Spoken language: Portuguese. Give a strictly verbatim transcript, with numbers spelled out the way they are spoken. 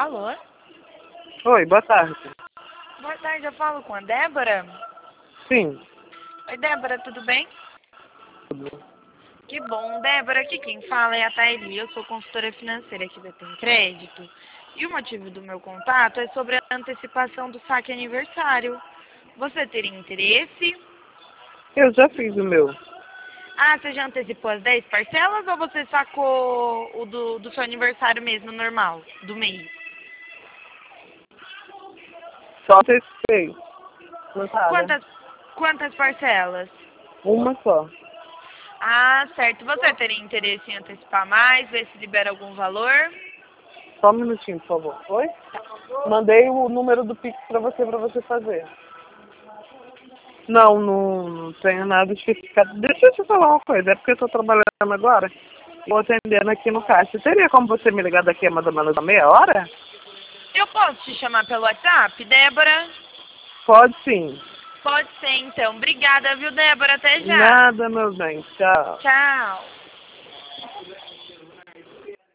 Alô? Oi, boa tarde. Boa tarde, eu falo com a Débora. Sim. Oi, Débora, tudo bem? Tudo. Que bom. Débora, aqui quem fala é a Thaili. Eu sou consultora financeira aqui da Tem Crédito. E o motivo do meu contato é sobre a antecipação do saque aniversário. Você teria interesse? Eu já fiz o meu. Ah, você já antecipou as dez parcelas ou você sacou o do, do seu aniversário mesmo, normal, do mês? Só antecipei. Não paga. Quantas, quantas parcelas? Uma só. Ah, certo. Você teria interesse em antecipar mais, ver se libera algum valor? Só um minutinho, por favor. Oi? Mandei o número do Pix pra você, pra você fazer. Não, não, não tenho nada especificado. Deixa eu te falar uma coisa. É porque eu tô trabalhando agora. Vou atendendo aqui no caixa. Teria como você me ligar daqui a mais ou menos uma meia hora? Eu posso te chamar pelo WhatsApp, Débora? Pode sim. Pode ser, então. Obrigada, viu, Débora? Até já. Nada, meu bem. Tchau. Tchau.